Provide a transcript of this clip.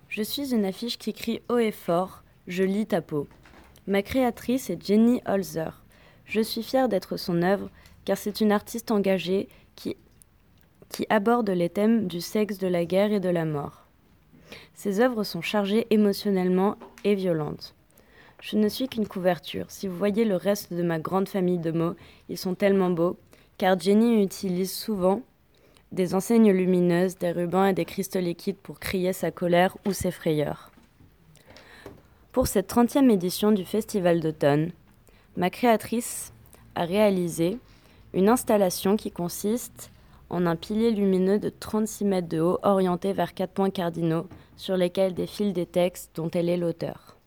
Je suis une affiche qui crie haut et fort « Je lis ta peau ». Ma créatrice est Jenny Holzer. Je suis fière d'être son œuvre car c'est une artiste engagée qui aborde les thèmes du sexe, de la guerre et de la mort. Ses œuvres sont chargées émotionnellement et violentes. Je ne suis qu'une couverture. Si vous voyez le reste de ma grande famille de mots, ils sont tellement beaux, car Jenny utilise souvent des enseignes lumineuses, des rubans et des cristaux liquides pour crier sa colère ou ses frayeurs. Pour cette 30e édition du Festival d'automne, ma créatrice a réalisé une installation qui consiste en un pilier lumineux de 36 mètres de haut orienté vers 4 points cardinaux sur lesquels défilent des textes dont elle est l'auteur.